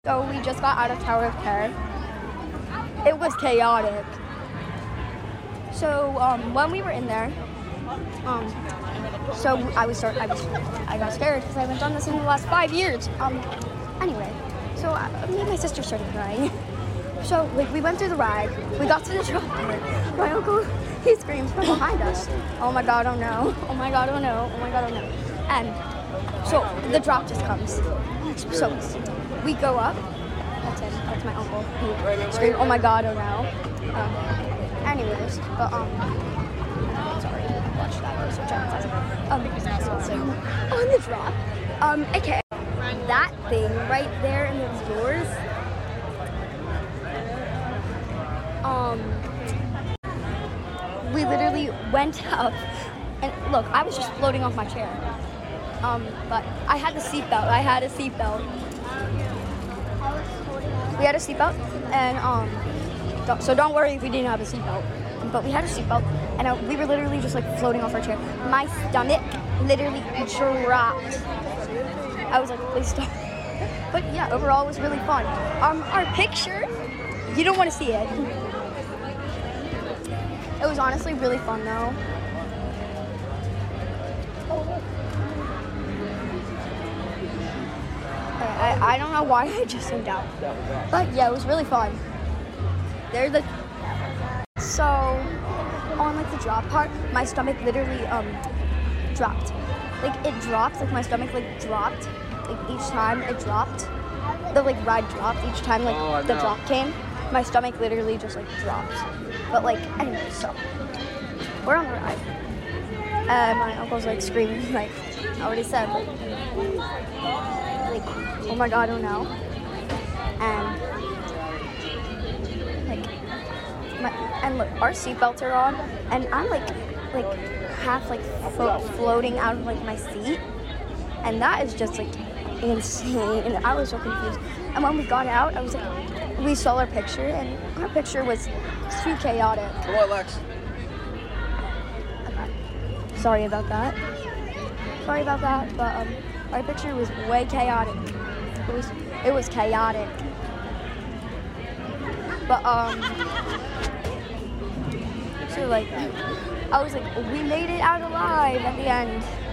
So we just got out of Tower of Terror. It was chaotic. So when we were in there, so I got scared because I haven't done this in the last 5 years. Anyway, so me and my sister started crying. So like we went through the ride, we got to the drop. My uncle, he screams from behind us, "Oh my God, oh no! Oh my God, oh no! Oh my God, oh no!" And so the drop just comes. So we go up. That's him. That's my uncle. He screamed, "Oh my God, oh no!" Anyways, but sorry, watch that. So on the drop, okay, that thing right there in those doors. We literally went up, and look, I was just floating off my chair. But I had the seatbelt. We had a seatbelt, and so don't worry if we didn't have a seatbelt. But we had a seatbelt, and we were literally just like floating off our chair. My stomach literally dropped. I was like, please stop. But yeah, overall it was really fun. Our picture, you don't want to see it. It was honestly really fun though. I don't know why I just zoomed out. But yeah, it was really fun. So on like the drop part, my stomach literally dropped. Like it dropped, like my stomach like dropped. Like each time it dropped. The like ride dropped each time like the drop came. My stomach literally just like dropped. But like anyway, so we're on the ride. My uncle's like screaming, like I already said, like oh my God, oh no. And look, our seatbelts are on, and I'm like half like floating out of like my seat, and that is just like insane. And I was so confused. And when we got out, I was like, we saw our picture, and our picture was too chaotic. Come on, Lex. Okay. Sorry about that, but our picture was way chaotic. It was chaotic. But so like I was like, we made it out alive at the end.